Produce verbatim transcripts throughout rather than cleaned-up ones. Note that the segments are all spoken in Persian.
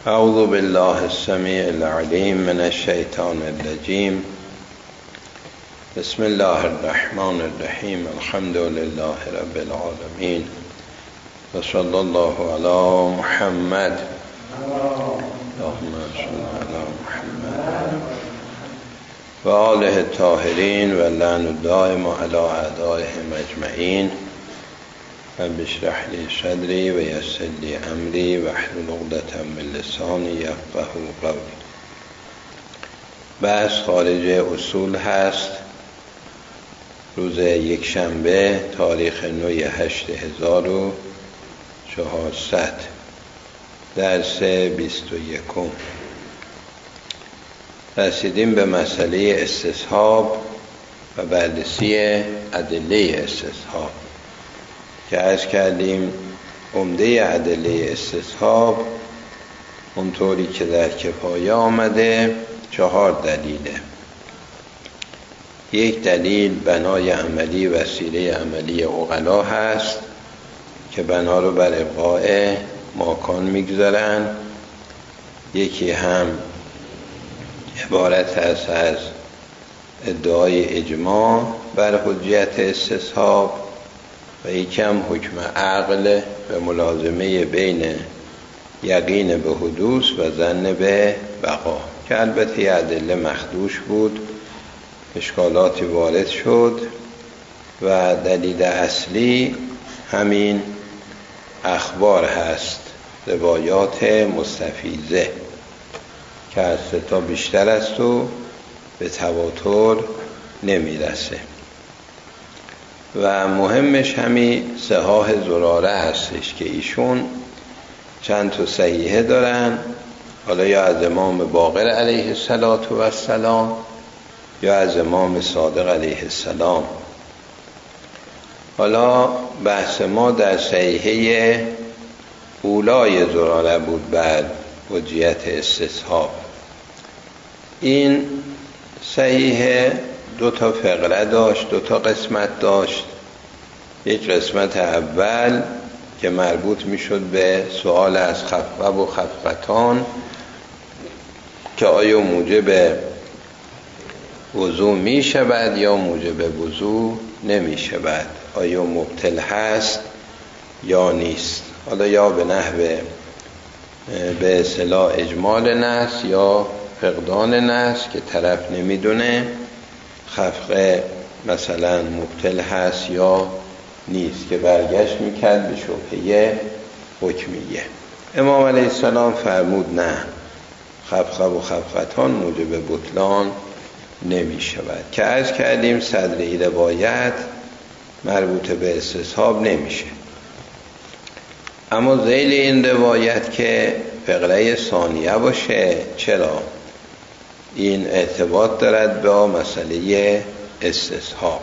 اعوذ بالله السمیع العلیم من الشیطان الرجیم. بسم الله الرحمن الرحیم. الحمد لله رب العالمین و صلی الله علی محمد. اللهم صل علی محمد و آله الطاهرین و لعن الدائم علی اعدائهم اجمعین. رب اشرح لی صدری و یسر لی امری واحلل عقدة من لسانی یفقهوا قولی. بحث خارج اصول هست. روز یک شنبه تاریخ نو هشت هزار و چهارصد، درس بیست و یکم. رسیدیم به مسئله استصحاب و بررسی ادله استصحاب که عرض کردیم عمده ادله استصحاب اونطوری که در کفایه آمده چهار دلیله. یک دلیل بنای عملی وسیله عملی عقلا هست که بنا رو بر ابقاء ماکان میگذارن. یکی هم عبارت است از ادعای اجماع بر حجیت استصحاب و یکی هم حکم عقل و ملازمه بین یقین به حدوث و ظن به بقا که البته یه ادله مخدوش بود، اشکالاتی وارد شد و دلیل اصلی همین اخبار هست، روایات مستفیضه که از ستا بیشتر است و به تواتر نمیرسه و مهمش همین صحاح زراره هستش که ایشون چند تا صحیحه دارن، حالا یا از امام باقر علیه السلام یا از امام صادق علیه السلام. حالا بحث ما در صحیحه اولای زراره بود بر حجیت استصحاب. این صحیحه دو تا فقره داشت، دو تا قسمت داشت. یک قسمت اول که مربوط میشد به سوال از خفقه و خفقتان که آیا موجب وضو می شود یا موجب وضو نمی شود، آیا مبطل هست یا نیست. حالا یا به نحو به اصطلاح اجمال نص یا فقدان نص که طرف نمیدونه خفقه مثلا مبطل هست یا نیست که برگشت میکرد به شبهه حکمیه. امام علیه السلام فرمود نه، خفقه و خفقتان موجب بطلان نمی شود که عرض کردیم صدری روایت مربوط به استصحاب نمیشه. اما ذیل این روایت که فقره ثانیه باشه، چرا؟ این ارتباط دارد با مسئله استصحاب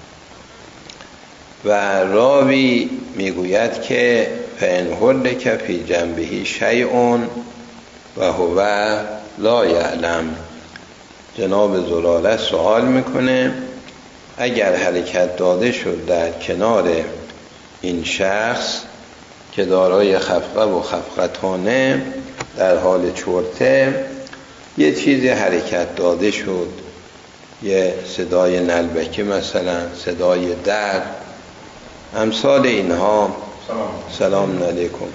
و راوی میگوید که فإن هلک فی جنبه شیء و هو لا یعلم. جناب زراره سوال میکنه اگر حرکت داده شد در کنار این شخص که دارای خفقه و خفقتانه در حال چرته، یه چیزی حرکت داده شد، یه صدای نلبکی مثلا، صدای در، امثال اینها، سلام علیکم،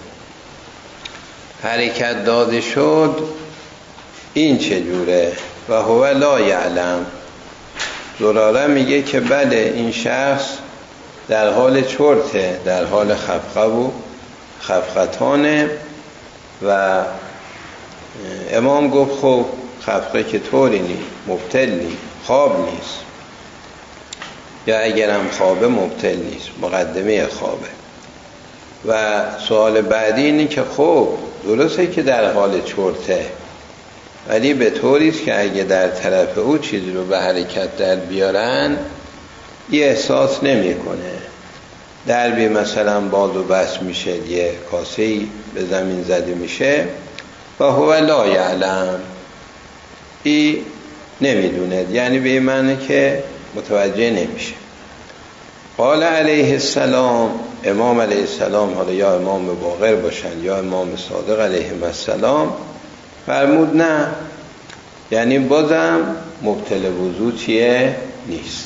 حرکت داده شد، این چجوره؟ و هو لا یعلم. زراره میگه که بله این شخص در حال چرته، در حال خفقه و خفقتانه. و امام گفت خب خفقه که طوری نیست، مبطل نیست، خواب نیست، یا اگرم خوابه مبطل نیست، مقدمه خوابه. و سوال بعدی اینه که خب درسته که در حال چرته، ولی به طوریست که اگه در طرف او چیزی رو به حرکت در بیارن یه احساس نمی کنه. دربی مثلا باز و بس میشه، یه کاسه‌ای به زمین زده میشه و هو لا یعلم، ای نمیدونه، یعنی به این معنی که متوجه نمیشه. قال علیه السلام، امام علیه السلام، حالا یا امام باقر باشن یا امام صادق علیه السلام، فرمود نه، یعنی بازم مبطل وضو چیه؟ نیست.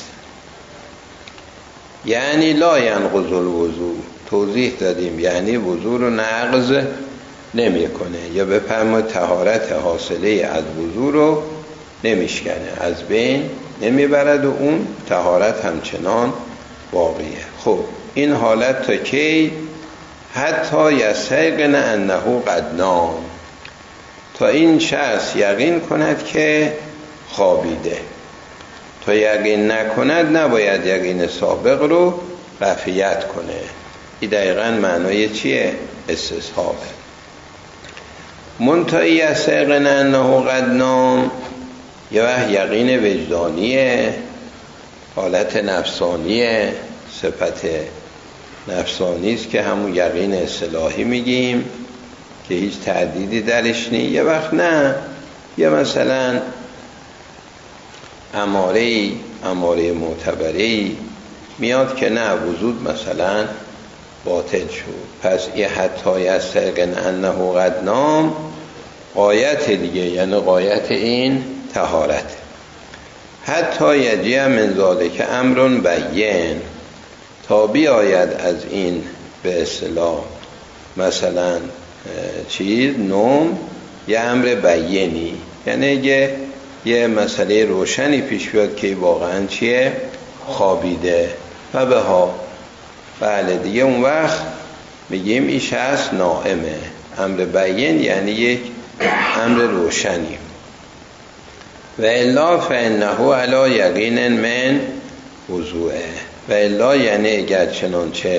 یعنی لا ینقض الوضو، توضیح دادیم یعنی وضو رو نقض نمی کنه، یا بفرمایید طهارت حاصله از وضو رو نمیشکنه، از بین نمیبرد و اون طهارت همچنان باقیه. خب این حالت تا کی؟ حتی یستیقن انه قد نام، تا این شخص یقین کند که خوابیده. تا یقین نکند نباید یقین سابق رو رفعیت کنه. این دقیقا معنای چیه؟ استصحابه. منتهی یستیقن انه قد نام یه وقت یقین وجدانیه، حالت نفسانیه، صفت نفسانیست که همون یقین اصطلاحی میگیم که هیچ تردیدی درش نیست. یه وقت نه، یه مثلا اماره‌ای، اماره معتبره‌ای میاد که نه وجود مثلا باطل شد، پس یه حتی یستیقن انه قد نام غایت دیگه، یعنی غایت این طهارت. حتی یجی من ذالک امر بین، تا بیاید از این به اصطلاح مثلا چیز نوم یه امر بینی، یعنی یه یه مسئله روشنی پیش بیاد که واقعا چیه؟ خوابیده و به ها. بله دیگه اون وقت میگیم این شخص نائمه. امر بین یعنی یک امر روشنی. و الا فانه علی یقین من وضوعه، و الا یعنی اگر چنانچه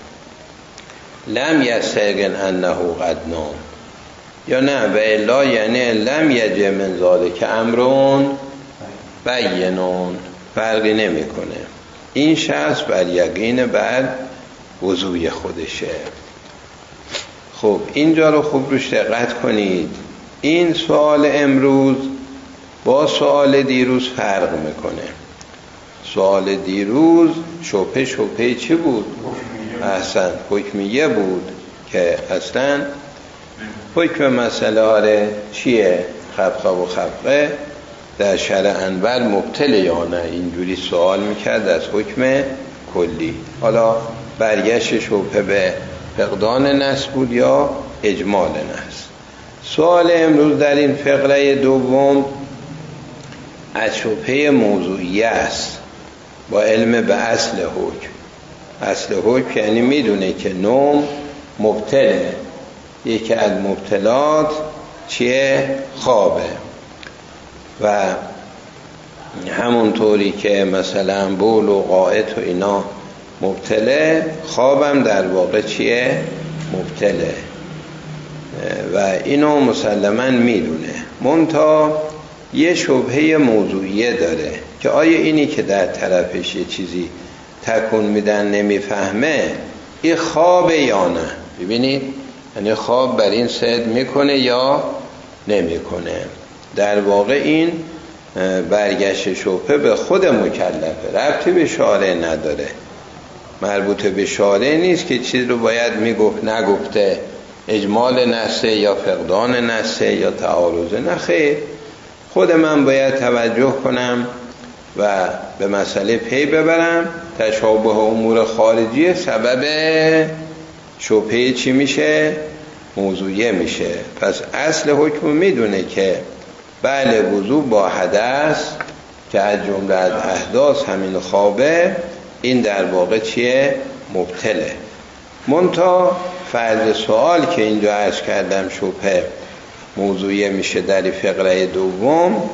لم یستیقن انه قد نام، یا نه و الا یعنی لم یجی من ذالک امرون بینون، فرقی نمیکنه. این شخص بر یقین بر وضوع خودشه. خب اینجا رو خوب روش دقت کنید. این سوال امروز با سوال دیروز فرق میکنه. سوال دیروز شبهه شبهه چی بود؟ احسن، حکمیه بود که اصلا حکم مسئله آره چیه؟ خبقه و خبقه در شرع انول مبطل یا نه؟ اینجوری سوال میکرد از حکم کلی. حالا برگشت شبهه به فقدان نص بود یا اجمال نص. سوال امروز در این فقره دوم از شبهه موضوعیه است با علم به اصل حکم. اصل حکم یعنی میدونه که نوم مبطله، یکی از مبطلات چیه؟ خوابه. و همونطوری که مثلا بول و غائط و اینا مبطله، خوابم در واقع چیه؟ مبطله و اینو مسلماً میدونه. منتها یه شبهه موضوعیه داره که آیا اینی که در طرفش یه چیزی تکون میدن نمیفهمه این خوابه یا نه؟ ببینید یعنی خواب بر این صدق میکنه یا نمیکنه. در واقع این برگشت شبهه به خود مکلفه، ربطی به شارع نداره، مربوط به شارع نیست که چیز رو باید میگفت نگفته، اجمال نصه یا فقدان نصه یا تعارض، نه خیر. خود من باید توجه کنم و به مسئله پی ببرم. تشابه امور خارجی سبب شبهه چی میشه؟ موضوعیه میشه. پس اصل حکم میدونه که بله وضو با حدث که از جمله از احداث همین خوابه، این در واقع چیه؟ مبطله. منتها فرض سوال که اینجا عرض کردم شبهه موضوعیه میشه در فقره دوم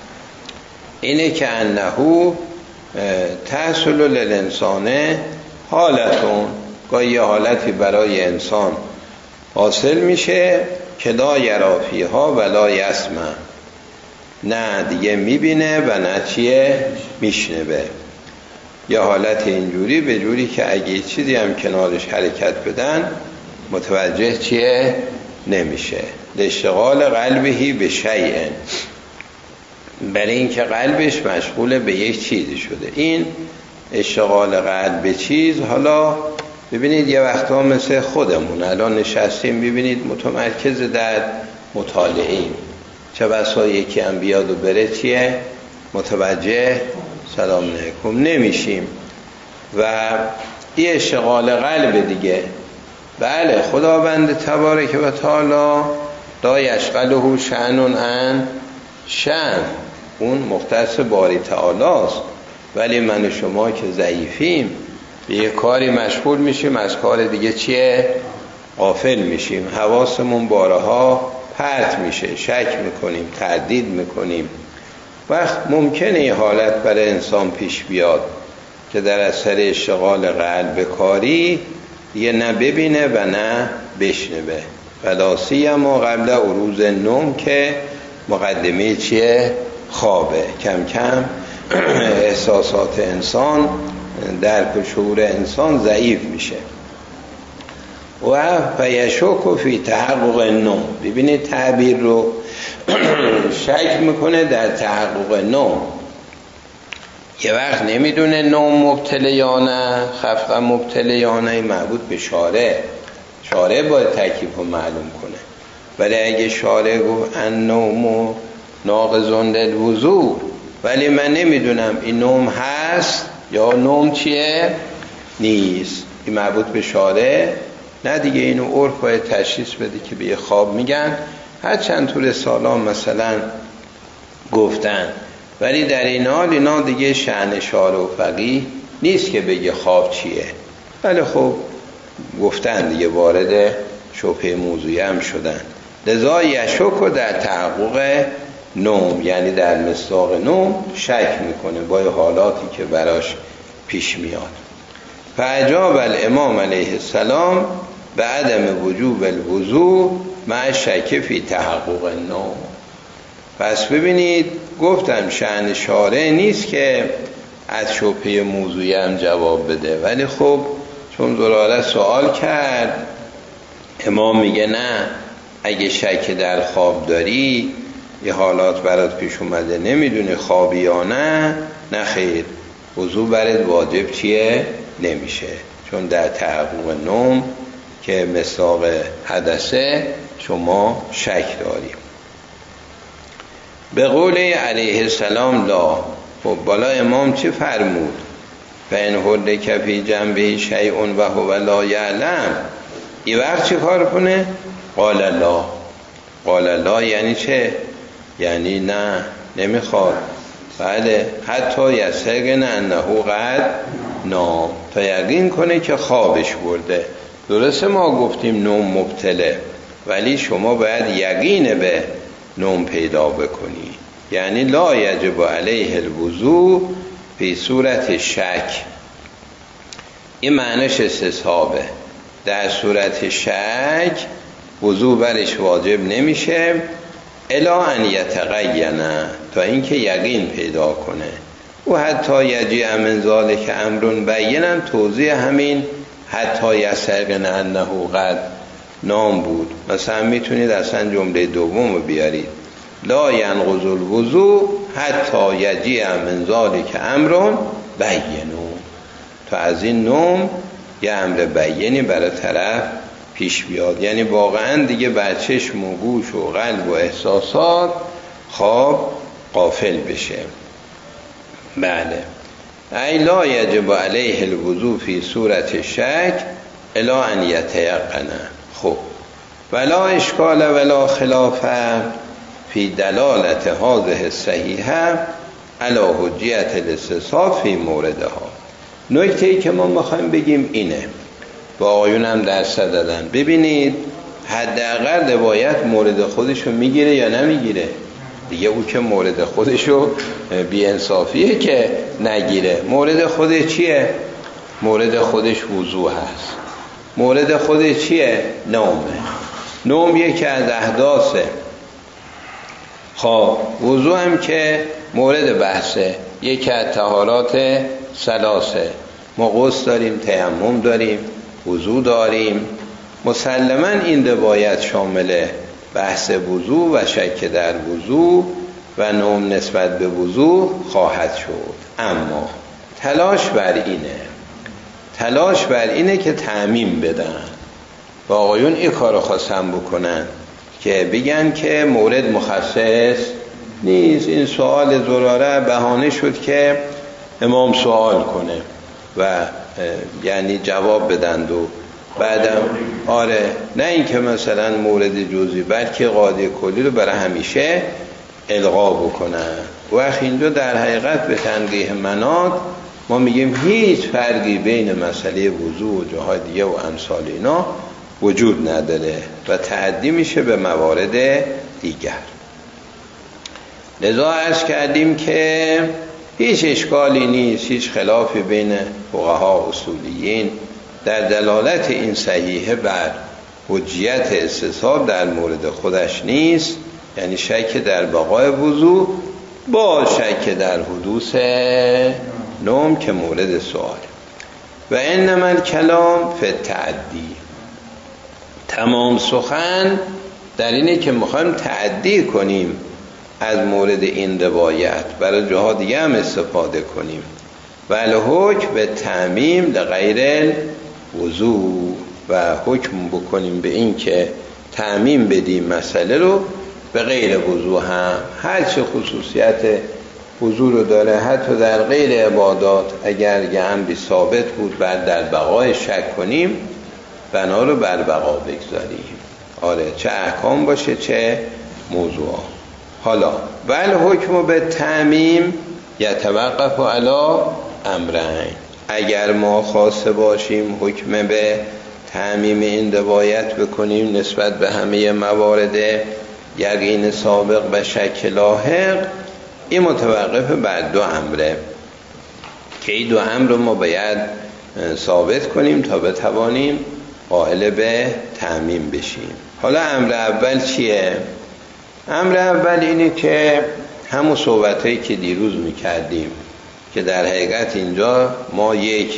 اینه که انهو تحصل للانسان حالتون، گاهی یه حالتی برای انسان حاصل میشه که لا یرافیها ولا یسمع، نه دیگه میبینه و نه چیه؟ میشنوه. یه حالت اینجوری به جوری که اگه چیزی هم کنارش حرکت بدن متوجه چیه؟ نمیشه. لاشتغال قلبهی به شیء، برای این که قلبش مشغول به یک چیزی شده. این اشتغال قلب به چیز، حالا ببینید یه وقتا مثل خودمون الان نشستیم، ببینید متمرکز در مطالعه، چه بسا یکی هم بیاد و بره چیه متوجه سلام علیکم نمیشیم و این اشتغال قلب دیگه. بله خداوند تبارک و تعالی لا یشغله شأن عن شأن، اون مختص باری تعالی است، ولی من و شما که ضعیفیم به یه کاری مشغول میشیم از کار دیگه چیه غافل میشیم، حواسمون بارها پرت میشه، شک میکنیم، تردید میکنیم. وقت ممکنه این حالت برای انسان پیش بیاد که در اثر اشتغال قلب کاری یه نه ببینه و نه بشنوه، ولا سیما قبل عروض نوم که مقدمه چیه خوابه. کم کم احساسات انسان، درک و شعور انسان ضعیف میشه و فیشک فی تحقق نوم. ببینید تعبیر رو شک میکنه در تحقق نوم. یه وقت نمیدونه نوم مبتله یا نه، خفقه مبتله یا نه، مربوط به شارع، شارع باید تکلیف رو معلوم کنه. ولی اگه شارع گفت ان نوم ناقض للوضو ولی من نمیدونم این نوم هست یا نوم چیه نیست، این مربوط به شارع نه دیگه. اینو عرف باید تشخیص بده که به یه خواب میگن، هر چند طول سالان مثلا گفتن، ولی در این حال اینا دیگه شأن شارع و فقیه نیست که بگه خواب چیه. ولی خب گفتن دیگه، وارد شبهه موضوعی هم شدن. لذا یشک و در تحقق نوم، یعنی در مصداق نوم شک میکنه با حالاتی که براش پیش میاد. فاجاب الامام علیه السلام به عدم وجوب الوضوء مع شک فی تحقق النوم. پس ببینید گفتم شأن شارع نیست که از شبهه موضوعی هم جواب بده، ولی خب چون زراره سوال کرد، امام میگه نه، اگه شک در خواب داری، یه حالات برات پیش اومده نمیدونه خوابی یا نه، نه خیر، وضو برات واجب چیه نمیشه، چون در تحقق نوم که مصداق حدثه شما شک داریم. به قول علیه السلام لا. خب بالا امام چه فرمود؟ فین حل کفی جنبه شیء و هو لا یعلم. این وقت چه کار کنه؟ قال لا. قال لا یعنی چه؟ یعنی نه، نمیخواد. بله، حتی یستیقن انه قد نام، تا یقین کنه که خوابش برده. درسته ما گفتیم نوم مبتله، ولی شما باید یقین به نوم پیدا بکنی. یعنی لا یجب علیه الوضوء فی صورت شک. این معنیش استصحابه. در صورت شک وضوء برش واجب نمیشه الا ان یتقینه، تا اینکه یقین پیدا کنه. و حتی یجیء من ذلک امر بینم، توضیح همین حتی یستیقن انه قد نام بود. مثلا میتونید اصلا جمله دوم رو بیارید، لا ینقض الوضوء حتی یجیء من ذلک امر بینو، تا از این نوم یه امر بیینی برای طرف پیش بیاد. یعنی واقعا دیگه بر چشم و گوش و قلب و احساسات خواب غافل بشه. بله، ای لا یجب علیه الوضوء فی صورت شک الا ان یتیقنه. خب ولا اشکال ولا خلاف فی دلالت هذه الصحیحه علی حجیت الاستصحاب فی موردها. نکته‌ای که ما میخوایم بگیم اینه، با آقایون هم درس دادن. ببینید حداقل روایت مورد خودشو میگیره یا نمیگیره دیگه. او که مورد خودشو بی انصافیه که نگیره. مورد خودش چیه؟ مورد خودش وضو هست. مورد خودش چیه؟ نومه. نوم یکی از احداثه. خب وضو هم که مورد بحثه، یکی از طهارات ثلاثه. ما غسل داریم، تیمم داریم، وضو داریم. مسلماً این روایت شامل بحث وضو و شک در وضو و نوم نسبت به وضو خواهد شد. اما تلاش بر اینه تلاش بر اینه که تعمیم بدن. و آقایون این کارو خواستن بکنن که بگن که مورد مخصص نیست. این سوال زراره بهانه شد که امام سوال کنه و یعنی جواب بدند و بعدم آره نه این که مثلا مورد جزئی بلکه قاعده کلی رو برای همیشه الغا بکنن. وقت اینجا در حقیقت به تنقیح مناط ما میگیم هیچ فرقی بین مسئله وضو و جاهای دیگه و امثال اینا وجود نداره و تعدی میشه به موارد دیگر. لذا عرض کردیم که هیچ اشکالی نیست، هیچ خلافی بین فقها و اصولیین در دلالت این صحیحه بر حجیت استصحاب در مورد خودش نیست، یعنی شک در بقای وضو با شک در حدوث نوم که مورد سوال. و انما الکلام فی التعدی، تمام سخن در اینه که میخوایم تعدی کنیم از مورد این روایت برای جاها دیگه هم استفاده کنیم. و الحکم به تعمیم لغیر وضو، و حکم بکنیم به این که تعمیم بدیم مسئله رو به غیر وضو هم، هر چه خصوصیت وضو رو داره حتی در غیر عبادات اگر یه امری ثابت بود بعد در بقای شک کنیم بنا رو بر بقا بگذاریم. آره چه احکام باشه چه موضوع. حالا ول حکم به تعمیم یتوقف علی امرین، اگر ما خواسته باشیم حکم به تعمیم این روایت بکنیم نسبت به همه موارد یقین سابق و شک لاحق، این متوقف بر دو امره که این دو امر رو ما باید ثابت کنیم تا بتوانیم قائل به تعمیم بشیم. حالا امر اول چیه؟ امر اول اینه که همون صحبتایی که دیروز میکردیم که در حقیقت اینجا ما یک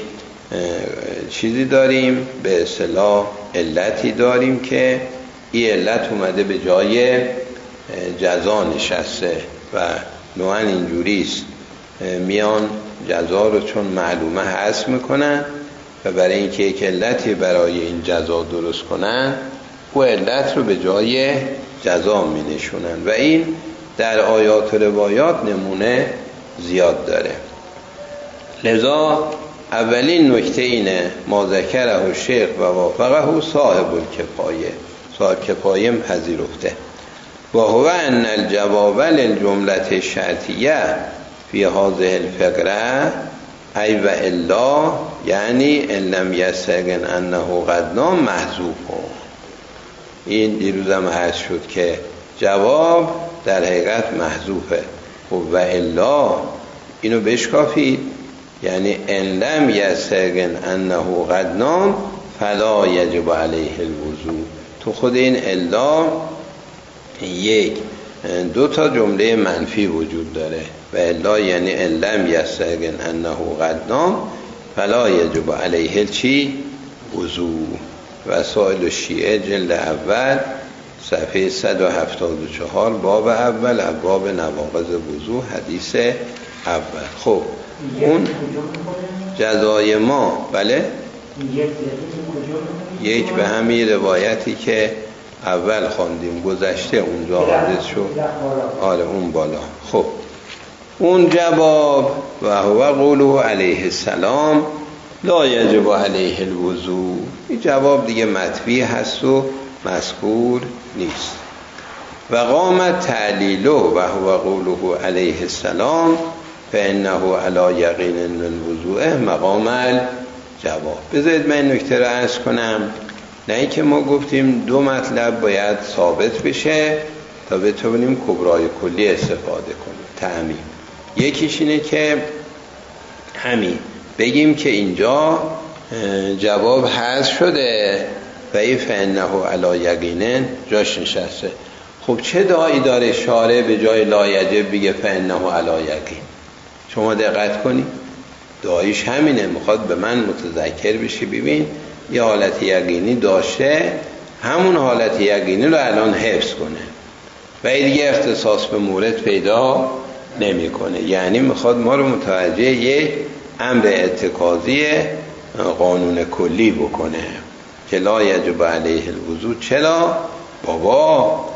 چیزی داریم به اصطلاح علتی داریم که این علت اومده به جای جزا نشسته و نوعا اینجوریست، میان جزا رو چون معلومه حذف میکنن و برای اینکه یک علتی برای این جزا درست کنن او علت رو به جای جزا می نشونن و این در آیات و روایات نمونه زیاد داره. لذا اولین نکته اینه ما ذکره شیخ و وافقه صاحب الکفایه، صاحب کفایه پذیرفته و هو ان الجواب للجمله شرطیه فی هذه الفقره ای و الا یعنی ان لم یستغن انه قد نام محذوف. این دیروزم عرض شد که جواب در حقیقت محذوفه و الا اینو بشکافید، یعنی ان لم یستغن انه قد نام فلا یجب علیه الوضو. تو خود این الا یک دو تا جمله منفی وجود داره و الا یعنی ان لم یستغن انه قد نام فلا یجب علیه چی؟ وضو. وسائل الشیعه جلد اول صفحه صد و هفتاد و چهار باب اول ابواب نواقض وضو حدیث اول. خب اون جزای ما بله یک به همین روایتی که اول خواندیم گذشته اونجا حادث شد. آره اون بالا. خب اون جواب و هو قوله علیه السلام لا یجب علیه الوضو، این جواب دیگه مطبوع هست و مذکور نیست. و قامت تعلیله و هو قوله علیه السلام فانه علی یقین الوضوء مقام الجواب. بذارید من نکته رو عرض کنم، نه اینکه ما گفتیم دو مطلب باید ثابت بشه تا بتونیم کبرای کلی استفاده کنیم تعمیم. یکیش اینه که همین بگیم که اینجا جواب حذف شده و این فانه علی یقین جاش نشسته. خب چه دایی داره شارع به جای لا یجب بگه فانه علی یقین؟ شما دقت کنید داییش همینه، میخواد به من متذکر بشی ببین یه حالت یقینی داشته، همون حالت یقینی رو الان حفظ کنه و دیگه اختصاص به مورد پیدا نمی کنه. یعنی میخواد ما رو متوجه یک امر اتکاذی قانون کلی بکنه که لا یجب علیه الوضو. چرا؟ بابا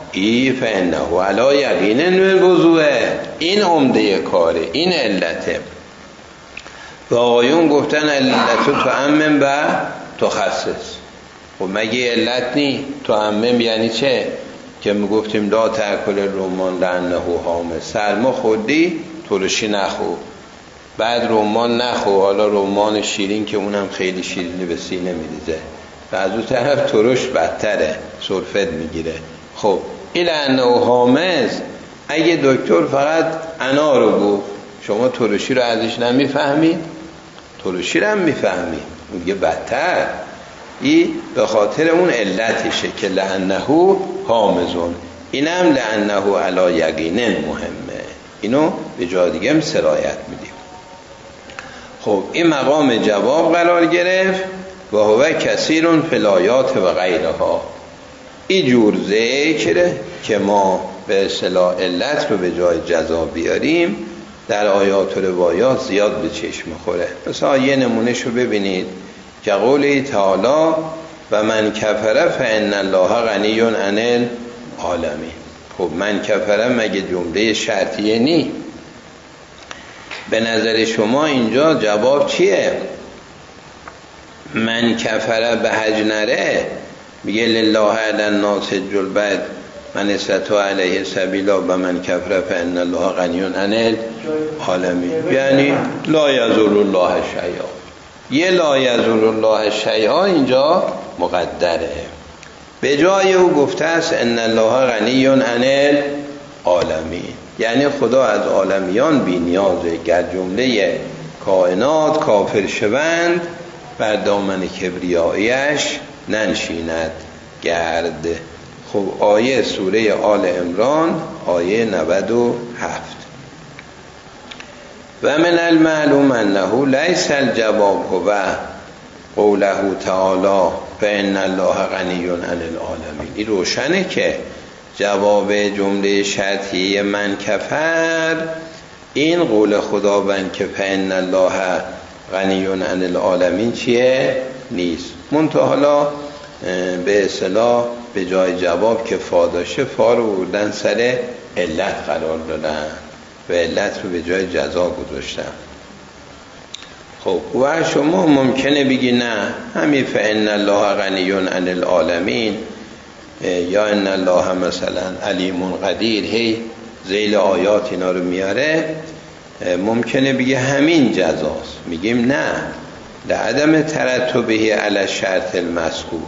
ای فانه علی یقین من وضوء، این عمده کاره، این علته. و آقایون گفتن علت تعمم و تخصص. خب مگه علت نی؟ تعمم یعنی چه؟ که میگفتیم لا تأکل الرمان لانه حامض، سرما خوردی ترشی نخور، بعد رمان نخور، حالا رمان شیرین که اونم خیلی شیرینی به سینه میریزه، و از اون طرف ترش بدتره، سرفت میگیره. خب این لانه حامض، اگه دکتر فقط انا رو گفت، شما ترشی رو ازش نمیفهمید؟ ترشی رو هم میفهمید، میگه بدتر. این به خاطر اون علتشه که لانه حامضون، اینم لانه علی یقین مهمه، اینو به جای دیگه هم سرایت میدیم. خب این مقام جواب قرار گرفت. و هو کثیر فی الآیات و غیرها، این جور ذکر که ما به اصطلاح علت رو به جای جزا بیاریم در آیات و روایات زیاد به چشم خوره. مثلا یه نمونهش رو ببینید که قوله تعالی و من کفر فان الله غنی عن العالمین. خب من کفر مگه جمله شرطیه نی؟ به نظر شما اینجا جواب چیه؟ من کفر به حج نره، میگه لله علی الناس حج البیت من استطاع علیه سبیلا و من کفر فان الله غنی عن العالمین، یعنی لا یضر الله شیئا. یه لا یضر الله شیئا اینجا مقدره، به جای او گفته است ان الله غنی عن العالمین، یعنی خدا از عالمیان بی نیازه، گر جمله کائنات کافر شوند بر دامن کبریایش ننشیند گرد. خب آیه سوره آل عمران آیه نود و هفت. و من المعلوم انه لیس الجواب هو قوله تعالی فان الله غنی عن العالمین. این روشنه که جواب جمله شرطیه من کفر این قول خداوند که فان الله غنی عن العالمین چیه؟ نیست. منتها حالا به اصطلاح به جای جواب که فا داشته فا رو بردن سر علت قرار دادن و علت رو به جای جزا گذاشتن. خب و شما ممکنه بگی نه همین فان الله غنی عن العالمین یا ان الله مثلا علیم قدیر، هی ذیل آیات اینا رو میاره، ممکنه بگه همین جزاست. میگیم نه، لعدم ترتبه علی شرط المذکور،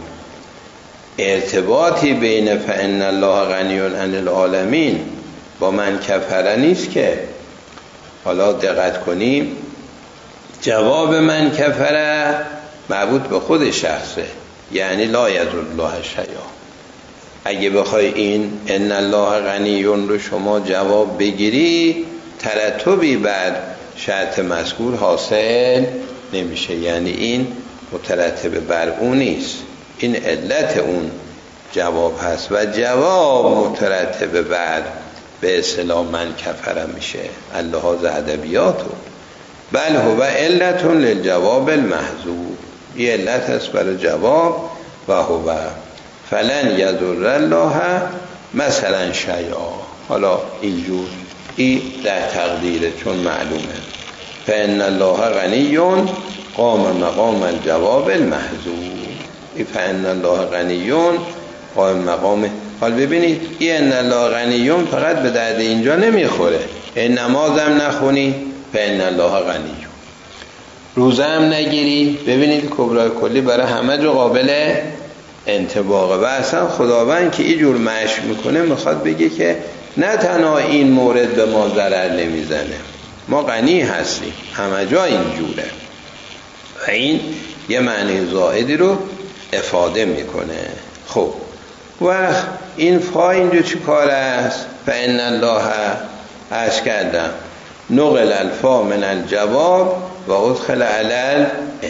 ارتباطی بین فان الله غنی عن العالمین با من کفر نیست که. حالا دقت کنیم، جواب من کفر مربوط به خود شخصه، یعنی لا یضر الله شیئا. اگه بخوای این ان الله غنی رو شما جواب بگیری، ترتبی بر شرط مذکور حاصل نمیشه، یعنی این مترتب بر اون نیست، این علت اون جواب هست و جواب مترتب بر به اصطلاح من کفر میشه اللحاظ ادبیاتو. بل هو علت للجواب المحذوف، این علت هست برای جواب. و هو فلن یضر الله مثلا شیئا. حالا اینجور این در تقدیره چون معلومه فان الله غنی قام مقام الجواب المحذوف. این فان الله غنی قام مقام. حال ببینید این ان الله غنی فقط به درد اینجا نمیخوره، این نمازم نخونی فان الله غنی، روزه هم نگیری، ببینید کبرای کلی برای همه جو قابل انطباقه. و اصلا خداوند که این جور مشق میکنه میخواد بگه که نه تنها این مورد به ما ضرر نمیزنه، ما غنی هستیم، همه جا اینجوره. و این یه معنی زائدی رو افاده میکنه. خب وقت این فا اینجا چی کار است؟ فان الله عرض کردم نقل الفا من الجواب و ادخل علی العله،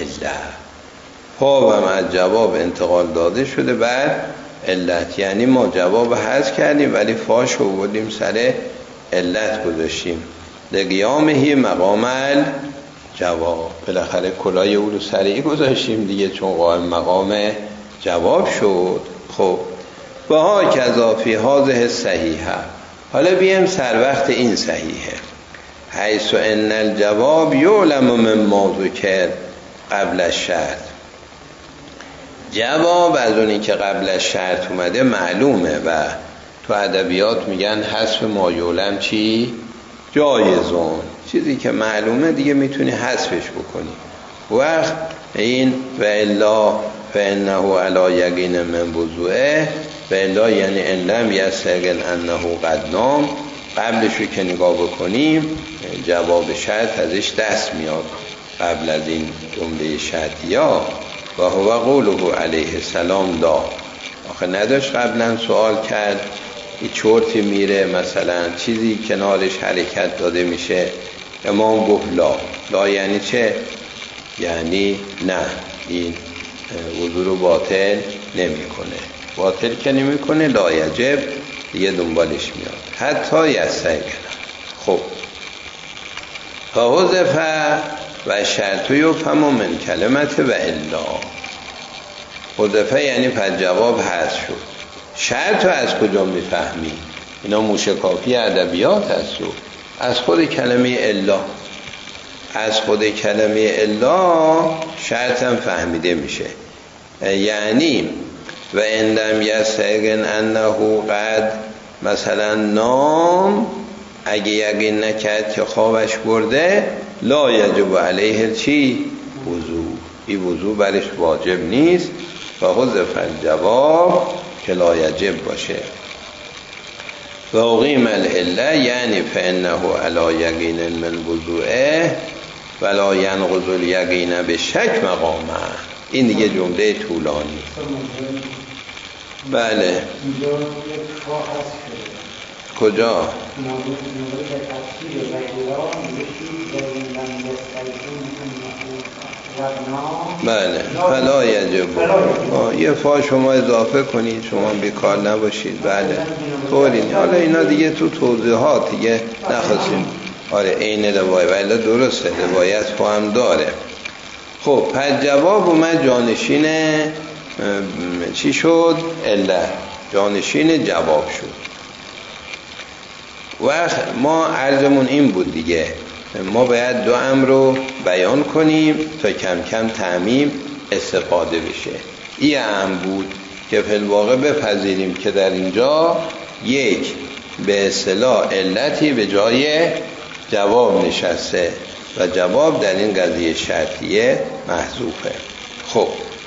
فا و از جواب انتقال داده شده بر علت، یعنی ما جواب حذف کردیم ولی فاش رو بردیم سر علت گذاشتیم. لقیامه مقام الجواب، بالاخره کلاه او رو سر ای گذاشتیم دیگه چون قائم مقام جواب شد. خب و ها کذا فی هذه صحیحه. حالا بیم سر وقت این صحیحه. حیث ان الجواب یعلم مما ذکر قبل الشرط. جواب از اونی که قبل از شرط اومده معلومه و تو ادبیات میگن حذف ما یعلم چی؟ جایزون. چیزی که معلومه دیگه میتونی حذفش بکنی. وقت این و الا فانه علی یقین من وضوعه و الا یعنی ان لم یستقل انه قد نام. قبلش رو که نگاه بکنیم جواب شرط ازش دست میاد قبل از این جمله شرطیا. و هو قوله علیه السلام لا. آخه نداشت قبلا سوال کرد این چرتی میره مثلا چیزی کنارش حرکت داده میشه، امام گفت لا. لا یعنی چه؟ یعنی نه، این وضو رو باطل نمیکنه. باطل که نمیکنه لا یجب دیگه دنبالش میاد حتی یستقل. خب فحذف و شرط یفهم من کلمت و الا. حذفه یعنی پس جواب حذف شد. شرط رو از کجا میفهمی؟ اینا موشکافی ادبیات هست و از خود کلمه الا. از خود کلمه الا شرط هم فهمیده میشه. یعنی و اندم یستقن انه قد مثلا نام، اگه یقین نکرد که خوابش برده لا یجب علیه چی؟ وضو. این وضو برش واجب نیست. و حذف الجواب که لا یجب باشه. و اقیم العله یعنی فانه علی یقین من وضوعه ولا ینقض الیقین به شک مقامه. این دیگه جمله طولانی. بله کجا؟ بله فلا یجب. یه فا شما اضافه کنید، شما بیکار نباشید. بله طوری. حالا اینا دیگه تو توضیحات دیگه نخواستیم. آره این روایت ولی درسته روایت فا هم داره. خب پس جواب اومد جانشین چی شد؟ علت. جانشین جواب شد. وقت ما عرضمون این بود دیگه، ما باید دو امر رو بیان کنیم تا کم کم تعمیم استفاده بشه. این امر بود که فی الواقع بپذیریم که در اینجا یک به اصطلاح علتی به جای جواب نشسته و جواب در این قضیه شرطیه محذوفه. خب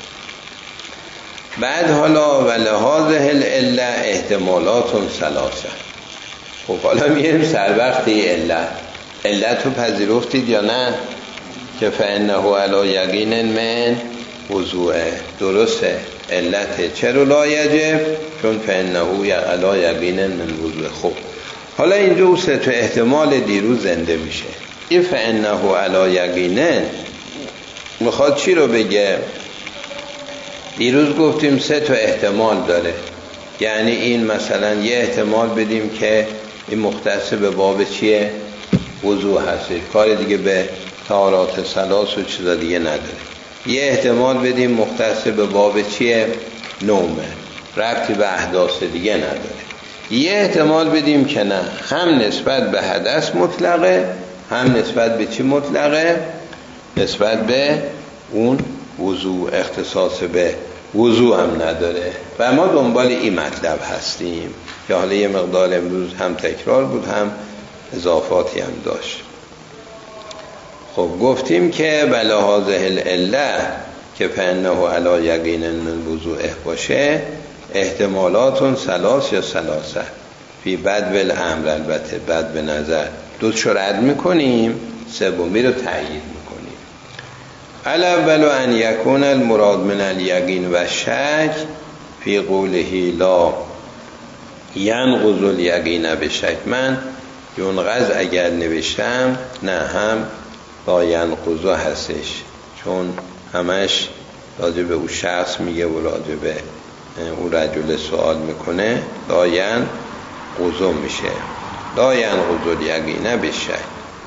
بعد حالا ولهذه العله احتمالات ثلاثه. خب حالا میریم سر وقت علت. علت رو پذیرفتید یا نه؟ که فانه علی یقین من وضوعه. درسته علت. چرا لا یجب؟ چون فانه علی یقین من وضوعه. خب حالا اینجا اون سه تا احتمال دیروز زنده میشه. این فانه علی یقین میخواد چی رو بگه؟ دیروز گفتیم سه تا احتمال داره. یعنی این مثلا یه احتمال بدیم که این مختص به باب چیه؟ وضو هست، کار دیگه به طهارات ثلاث و چیزا دیگه نداره. یه احتمال بدیم مختص به باب چیه؟ نومه، ربطی به احداث دیگه نداره. یه احتمال بدیم که نه، هم نسبت به حدث مطلقه هم نسبت به چی مطلقه؟ نسبت به اون وضو، اختصاص به وضو هم نداره. و ما دنبال این مطلب هستیم که حالا یه مقدار امروز هم تکرار بود هم اضافاتی هم داشت. خب گفتیم که بلهذه العله که فانه علی یقین من وضوعه باشه احتمالات ثلاث یا ثلاثه فی بدو الامر. البته بد به نظر دو رو رد میکنیم، سومی رو تایید میکنیم. الاول ان یکون المراد من الیقین و شک فی قوله لا ینقض الیقین به شک. من ینقض اگر نوشتم نه هم لا ینقض هستش، چون همش راجع به اون شخص میگه و راجع به اون رجل سوال میکنه. لا ینقض میشه لا ینقض الیقین به شک.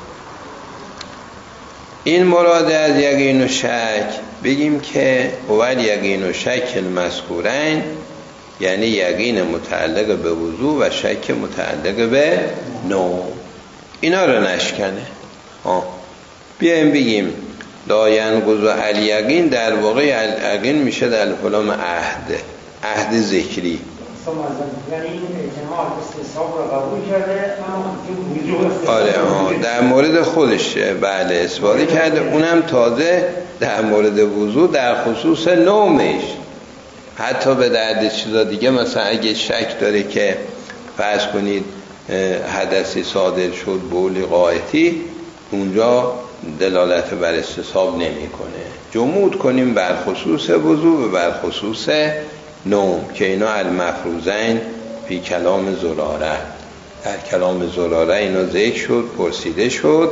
این مراد از یقین و شک بگیم که اول یقین و شک المذکورین یعنی یقین متعلق به وضو و شک متعلق به نوم، اینا رو نشکنه. آه. بیایم بگیم لا ینقض الیقین، در واقع الیقین میشه در کلام عهد، عهد ذکری. یعنی این احتمال استصحاب رو قبول کرده اما وجوه آره آه. در مورد خودش بله اثباتی کرده، اونم تازه در مورد وضو در خصوص نومش. حتی به درد چیزا دیگه، مثلا اگه شک داره که فرض کنید حدثی صادر شد، بولی غائطی، اونجا دلالت بر استصحاب نمیکنه. جمود کنیم بر خصوص وضو و بر خصوص نوم که اینا المفروضین فی کلام زراره، در کلام زراره اینا ذکر شد، پرسیده شد.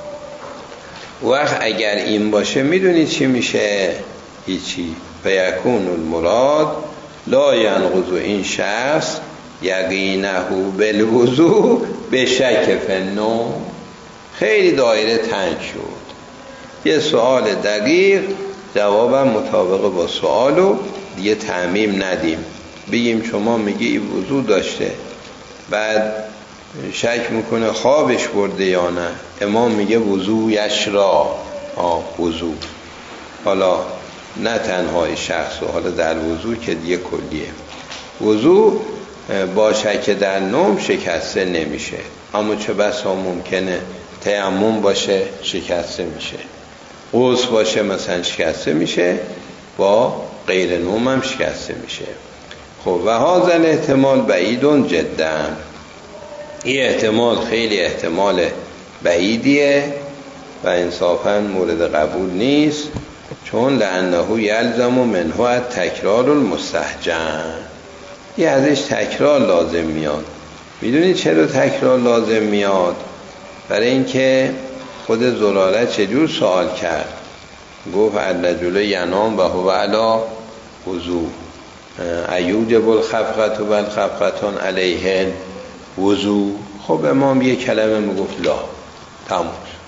وقت اگر این باشه میدونید چی میشه؟ هیچی. فیکون المراد لا ینقض این شخص یقینه بالوضو به شک فی النوم. خیلی دایره تنگ شد. یه سوال دقیق، جوابم مطابق با سوالو دیگه تعمیم ندیم، بگیم شما میگی این وضو داشته، بعد شک میکنه خوابش برده یا نه، امام میگه وضو یشرا آه وضو. حالا نه تنهای شخص و حالا در وضو که دیگه کلیه. وضو با شک در نوم شکسته نمیشه، اما چه بسا ممکنه تیمم باشه شکسته میشه، غسل باشه مثلا شکسته میشه، با غیر نوم هم شکسته میشه. خب و هذا احتمال بعیدون جدا، این احتمال خیلی احتمال بعیدیه و انصافا مورد قبول نیست، چون لانه یلزم منه تکرار المستهجن، یه ازش تکرار لازم میاد. میدونی چرا تکرار لازم میاد؟ برای اینکه خود زراره چجور سوال کرد، گفت الرجل ینام و هو علی وضو ایوجب الخفقة و الخفقتان علیه وضو. خب امام یک کلمه میگفت لا، تموم.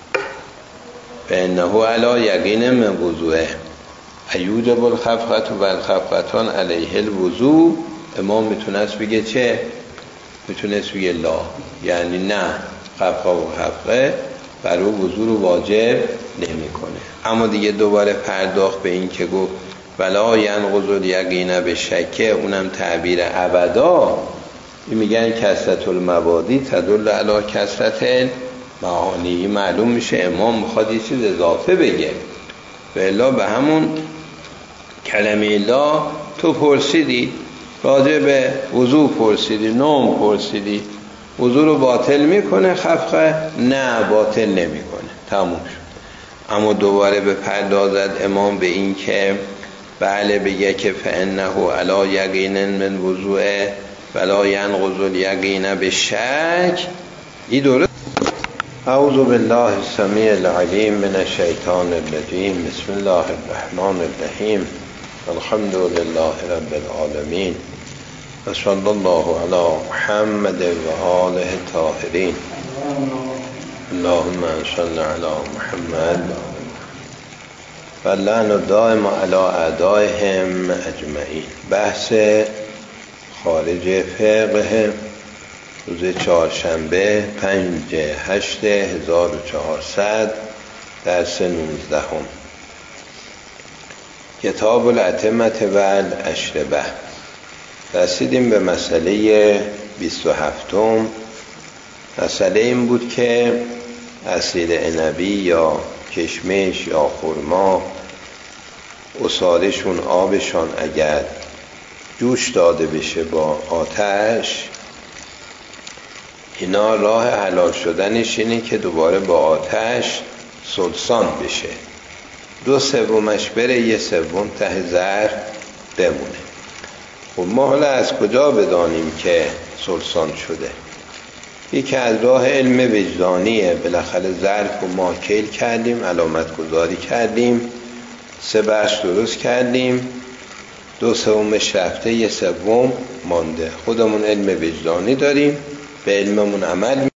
فانه علی یقین من وضوئه ایوجب الخفقة و الخفقتان علیه الوضو. امام میتونست بگه چه؟ میتونست بگه لا، یعنی نه، خفقه و خفقه برای وضو رو واجب نمی کنه. اما دیگه دوباره پرداخت به این که گفت ولا ینقض الیقین به شکه، اونم تعبیر ابدا. این میگن کثرت المبادی تدل علی کثرت المعانی. معلوم میشه امام میخواد یه چیز اضافه بگه، و الا به همون کلمه لا تو پرسیدی راجع به وضو، پرسیدی نوم، پرسیدی وضو رو باطل میکنه، خفقه نه باطل نمیکنه، تموم شد. اما دوباره به پردازد امام به این که بله بگه که فانه علی یقین من وضوء ولا ینقض الیقین بالشک. این درست. اعوذ بالله السمیع العلیم من الشیطان الرجیم. بسم الله الرحمن الرحیم. الحمد لله رب العالمین و صلی الله علی محمد و آله الطاهرین. اللهم صل علی محمد و لعن دائم علی اعدائهم اجمعین. بحث خارج فقه روز چهارشنبه پنج هشت هزار و چهارصد درس نوزدهم. کتاب الاتمه و الاشربه. رسیدیم به مسئله بیست و هفتم. مسئله این بود که عصیر عنبی یا کشمش یا خرما، عصاره‌شون آبشان اگر جوش داده بشه با آتش، اینا راه حلال شدنش اینه که دوباره با آتش سلسان بشه، دو سومش بره، یه سوم ته ظرف بمونه. خب ما حالا از کجا بدانیم که سلسان شده؟ یکی از راه علم وجدانیه. بالاخره ظرف رو ما کیل کردیم، علامت گذاری کردیم، سه بخش درست کردیم، دو سومش رفته، یه سوم مانده. خودمون علم وجدانی داریم، به علممون عمل